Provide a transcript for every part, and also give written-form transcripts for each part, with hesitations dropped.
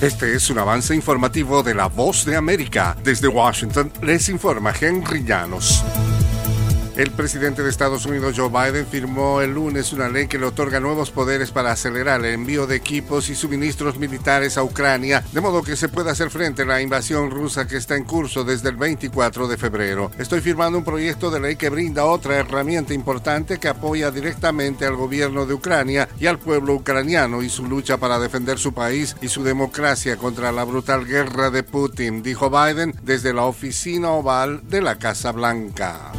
Este es un avance informativo de La Voz de América. Desde Washington les informa Henry Llanos. El presidente de Estados Unidos, Joe Biden, firmó el lunes una ley que le otorga nuevos poderes para acelerar el envío de equipos y suministros militares a Ucrania, de modo que se pueda hacer frente a la invasión rusa que está en curso desde el 24 de febrero. Estoy firmando un proyecto de ley que brinda otra herramienta importante que apoya directamente al gobierno de Ucrania y al pueblo ucraniano y su lucha para defender su país y su democracia contra la brutal guerra de Putin, dijo Biden desde la oficina oval de la Casa Blanca.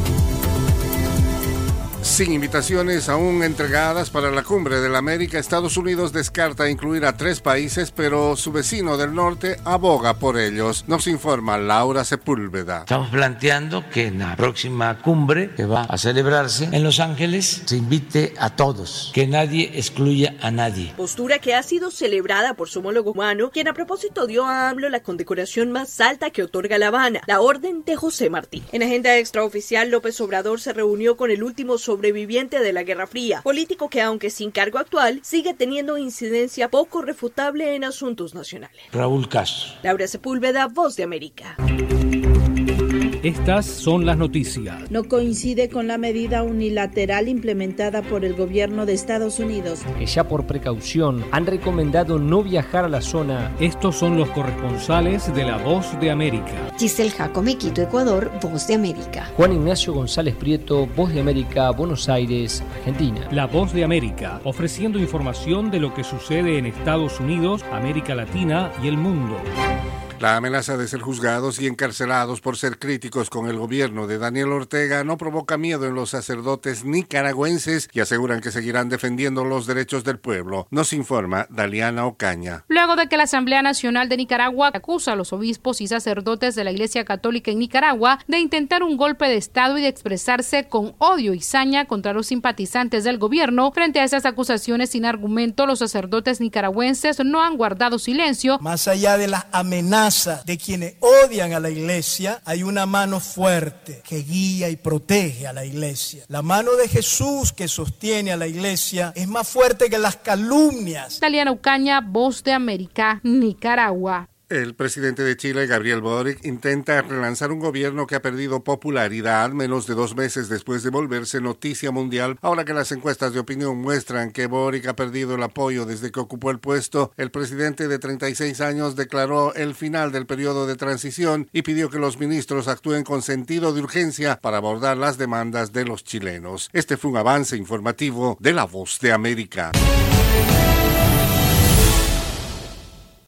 Sin invitaciones aún entregadas para la Cumbre de la América, Estados Unidos descarta incluir a 3 países, pero su vecino del norte aboga por ellos. Nos informa Laura Sepúlveda. Estamos planteando que en la próxima cumbre que va a celebrarse en Los Ángeles se invite a todos, que nadie excluya a nadie. Postura que ha sido celebrada por su homólogo cubano, quien a propósito dio a AMLO la condecoración más alta que otorga La Habana, la Orden de José Martí. En agenda extraoficial, López Obrador se reunió con el último sobreviviente de la Guerra Fría, político que, aunque sin cargo actual, sigue teniendo incidencia poco refutable en asuntos nacionales. Raúl Castro. Laura Sepúlveda, Voz de América. Estas son las noticias. No coincide con la medida unilateral implementada por el gobierno de Estados Unidos, que ya por precaución han recomendado no viajar a la zona. Estos son los corresponsales de La Voz de América. Giselle Jacome, Quito, Ecuador, Voz de América. Juan Ignacio González Prieto, Voz de América, Buenos Aires, Argentina. La Voz de América, ofreciendo información de lo que sucede en Estados Unidos, América Latina y el mundo. La amenaza de ser juzgados y encarcelados por ser críticos con el gobierno de Daniel Ortega no provoca miedo en los sacerdotes nicaragüenses y aseguran que seguirán defendiendo los derechos del pueblo. Nos informa Daliana Ocaña. Luego de que la Asamblea Nacional de Nicaragua acusa a los obispos y sacerdotes de la Iglesia Católica en Nicaragua de intentar un golpe de Estado y de expresarse con odio y saña contra los simpatizantes del gobierno, frente a esas acusaciones sin argumento, los sacerdotes nicaragüenses no han guardado silencio. Más allá de las amenazas de quienes odian a la iglesia, hay una mano fuerte que guía y protege a la iglesia. La mano de Jesús que sostiene a la iglesia es más fuerte que las calumnias. Daliana Ucaña, Voz de América, Nicaragua. El presidente de Chile, Gabriel Boric, intenta relanzar un gobierno que ha perdido popularidad menos de 2 meses después de volverse noticia mundial. Ahora que las encuestas de opinión muestran que Boric ha perdido el apoyo desde que ocupó el puesto, el presidente de 36 años declaró el final del periodo de transición y pidió que los ministros actúen con sentido de urgencia para abordar las demandas de los chilenos. Este fue un avance informativo de La Voz de América.